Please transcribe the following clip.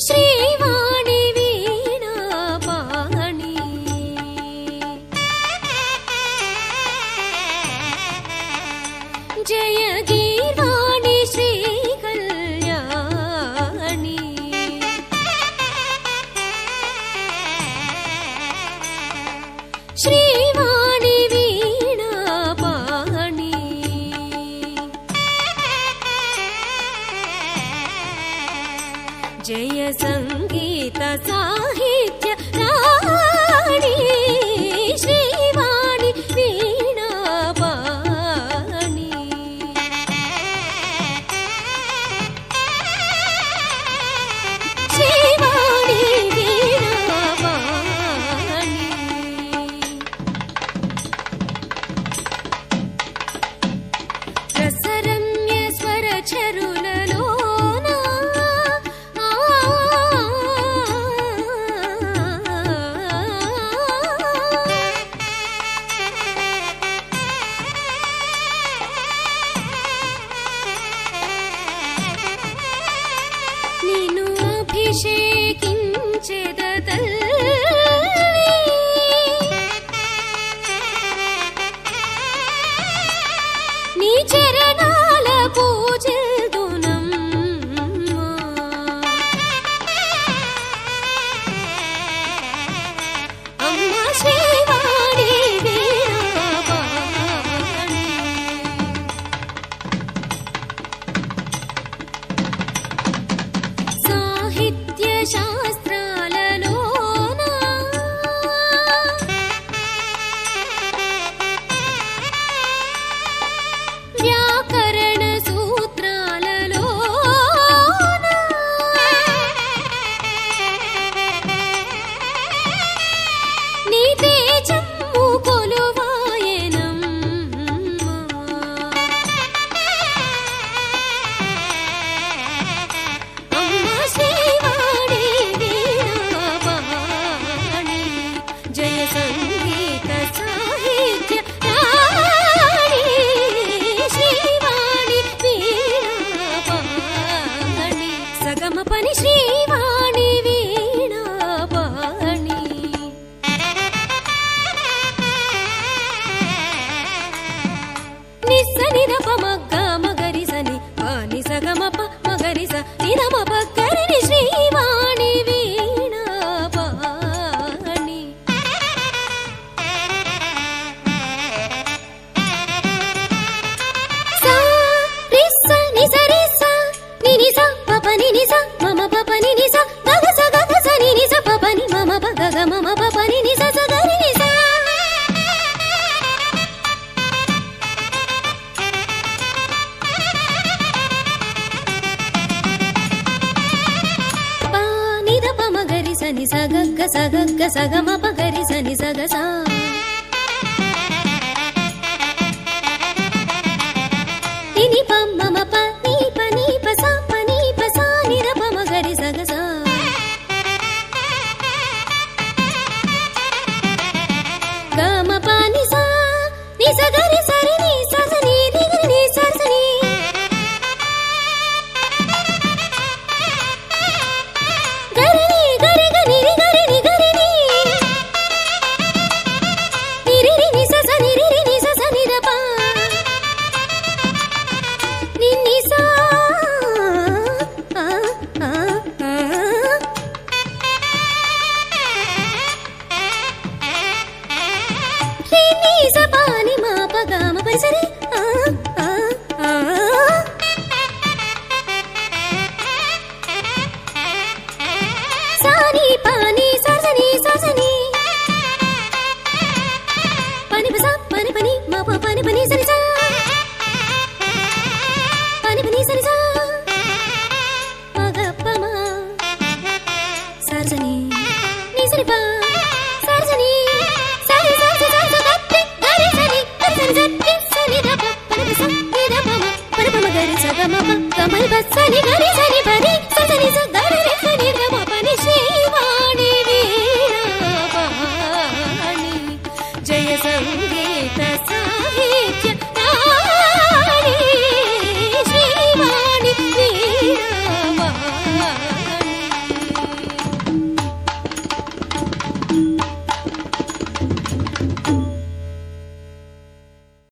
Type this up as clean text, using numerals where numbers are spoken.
శ్రీవాణి వీణా పాణి జయ గీర్వాణి శ్రీ కళ్యాణి శ్రీవాణి వీణా పాణి జయ సంగీత సాహిత్య రాణి శ్రీవాణి వీణా పాణి శ్రీవాణి వీణా పాణి రసరమ్య స్వర చరులలోన నిన్ను అభిషేకించెద తల్లి నీ చరణాల పూజిల్దునమ్మా అమ్మ శ్రీవాణి వీణా పాణి సాహిత్య శాస్త్రాలలోన వ్యాకరణ సూత్రాలలోన నీ తేజము కొలువాయనమ్మా అమ్మ శ్రీవాణి వీణా పాణి జయ సంగీత సాహిత్య రాణి శ్రీవాణి వీణా పాణి సగమ పని శ్రీవాణి వీణా పాణి నిస్స నిరప మగ్గ మగరి సని పాని సగమ ప మగరి స నిరమ పక్కరిని శ్రీవాణి వీణా పాణి సా రిస్స నిస రిస్స నిని స పప నిని స మమ పప నిని స గగ స నిని స పప ని మమ ప గగ మమ పప నిని స స గరి ని స పా నిద ప మగరి స ని స గగ్గ స గగ్గ స గ మ ప గరి స ని స గ స నిని ప మమ ప ని ప స ప ని ప స ని ర ప మగరి స గ స గ మ ప ని స ని స గరి స రి ని స స ని రి గరి ని స స ని గరి ని గరి గ ని రి గరి ని గరి ని ని రి రి ని స స ని రి రి ని స స ని ర ప ని ని స ఆ ఆ ఆ రి ని స ప ని మ ప గ మ ప రి స రి ఆ ఆ ఆ సా ని ప ని స స ని స స ని ప ని ప స ప ని మ ప ప ని ప ని స ని స ప ని ప ని స ని స